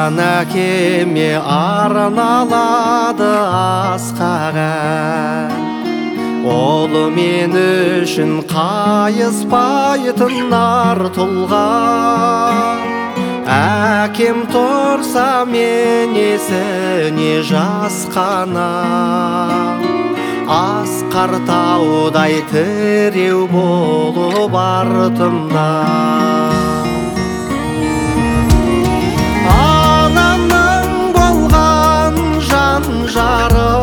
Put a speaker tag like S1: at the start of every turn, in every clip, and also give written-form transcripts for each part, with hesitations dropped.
S1: туған әкеме арналады асқақ ән. Ол мен үшін қайыспайтын ар тұлға. Әкем тұрса мен есіне жасқана. Асқар таудай тіреу болып артымда. Анамның болған жан жары,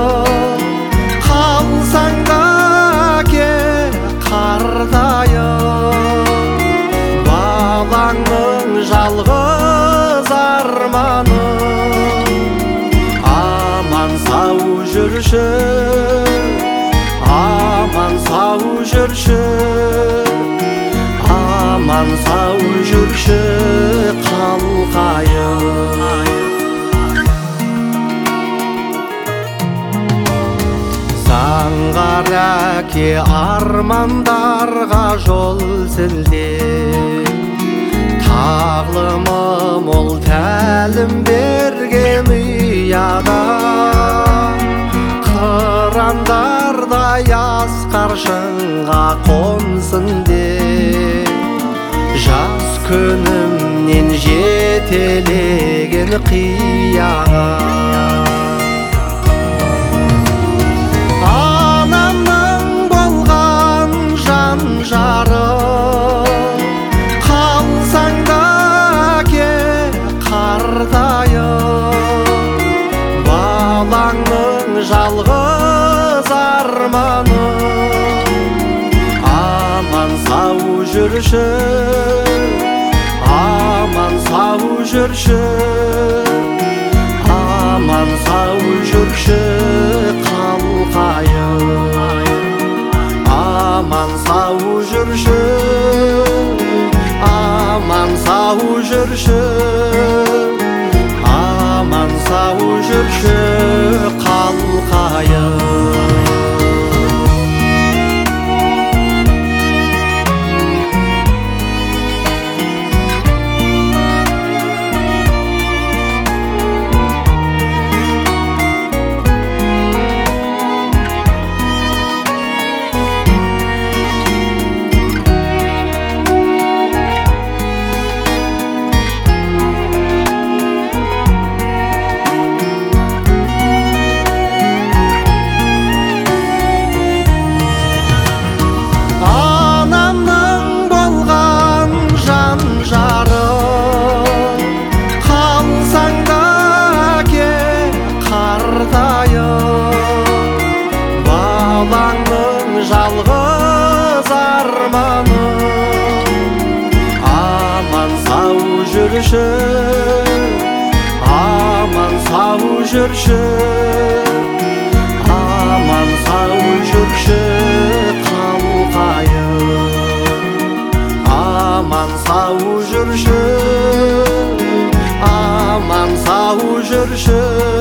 S1: қалсаң да әке қартайып. Балаңның жалғыз арманы, аман сау жүрші, аман сау жүрші, аман сау жүрші қалқайып. Заңғар әке армандарға жол сілтеп, тағлымы мол тәлім берген ұяда. Қырандардай асқар шыңға қонсын деп, жас күнімнен жетелеген қияға. Анамның болған жан жары, қалсаң да әке қартайып. Балаңның жалғыз арманы, аман сау жүрші, аман сау жүрші, аман сау жүрші қалқайып. Аман сау жүрші, аман сау жүрші, аман сау жүрші қалқайып. Балаңның жалғыз арманы, аман сау жүрші, аман сау жүрші, аман сау жүрші қалқайып. Аман сау жүрші, аман сау жүрші,